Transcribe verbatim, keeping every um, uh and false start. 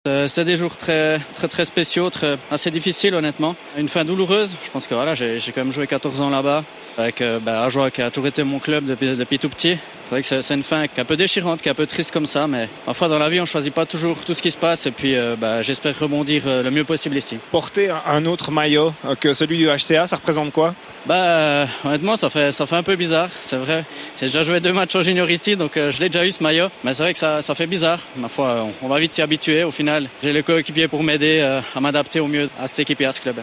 Euh, c'est des jours très, très, très spéciaux, très, assez difficiles honnêtement. Une fin douloureuse. Je pense que voilà, j'ai, j'ai quand même joué quatorze ans là-bas avec euh, bah, Ajoie qui a toujours été mon club depuis, depuis tout petit. C'est vrai que c'est, c'est une fin qui est un peu déchirante, qui est un peu triste comme ça, mais parfois dans la vie on choisit pas toujours tout ce qui se passe et puis euh, bah, j'espère rebondir euh, le mieux possible ici. Porter un autre maillot que celui du H C A, ça représente quoi? Bah euh, honnêtement ça fait ça fait un peu bizarre, c'est vrai. J'ai déjà joué deux matchs en junior ici, donc euh, je l'ai déjà eu ce maillot, mais c'est vrai que ça ça fait bizarre. Ma foi, on, on va vite s'y habituer. Au final, j'ai les coéquipiers pour m'aider euh, à m'adapter au mieux à cette équipe et à ce club.